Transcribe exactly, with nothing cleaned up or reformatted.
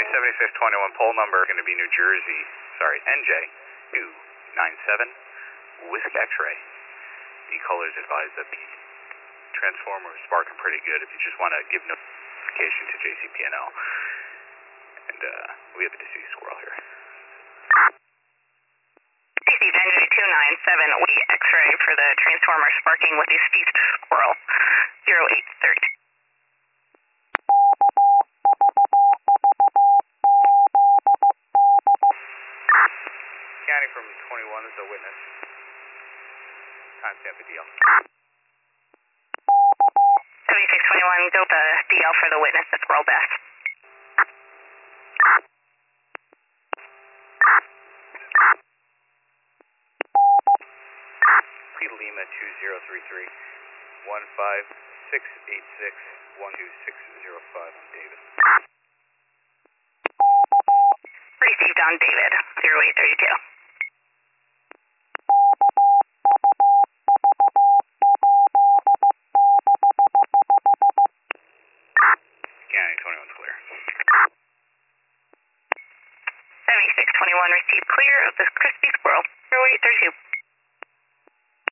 seventy-six twenty-one, poll number going to be New Jersey, sorry, N J two nine seven, Whisk X-ray. The colors advise that the transformer is sparking pretty good if you just want to give notification to J C P N L. And uh, we have a deceased squirrel here. Received N J two nine seven, we X-ray for the transformer sparking with deceased squirrel, zero eight thirty. Scanning from twenty-one as a witness. Timestamp the D L. seventy-six twenty-one, go the D L for the witness, the squirrel death. Lima two zero three three, one five six eight six, one two six zero five on David. Received on David, zero eight thirty-two. Scanning twenty-one's clear. seventy-six twenty-one received clear of the crispy squirrel, zero eight thirty-two.